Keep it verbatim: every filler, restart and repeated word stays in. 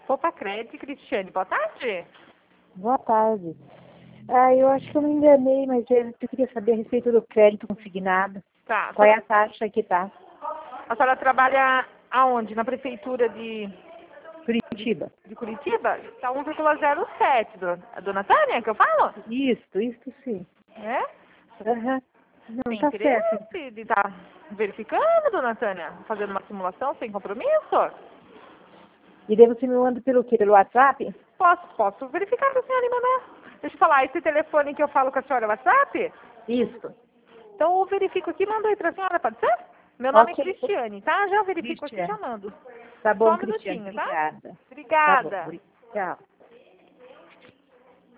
Poupa Crédito, Cristiane. Boa tarde. Boa tarde. Ah, eu acho que eu me enganei, mas eu queria saber a respeito do crédito consignado. Tá. Qual é a taxa que tá? A senhora trabalha aonde? Na prefeitura de, Curitiba. de Curitiba? Está um vírgula zero sete, dona, a dona Tânia, que eu falo? Isso, isso sim. É? Aham. Não, Tem tá certo. interesse de estar verificando, dona Tânia? Fazendo uma simulação sem compromisso? E daí você me manda pelo quê? Pelo WhatsApp? Posso, posso verificar com a senhora e mandar. Deixa eu falar, esse telefone que eu falo com a senhora é WhatsApp? Isso. Então eu verifico aqui e mando aí pra senhora, pode ser? Meu nome Ok. é Cristiane, tá? Já verifico aqui e Cristiane. já mando. Tá Só bom, um Cristiane. minutinho, tá? Obrigada. Tá bom. Obrigada. obri- Tchau.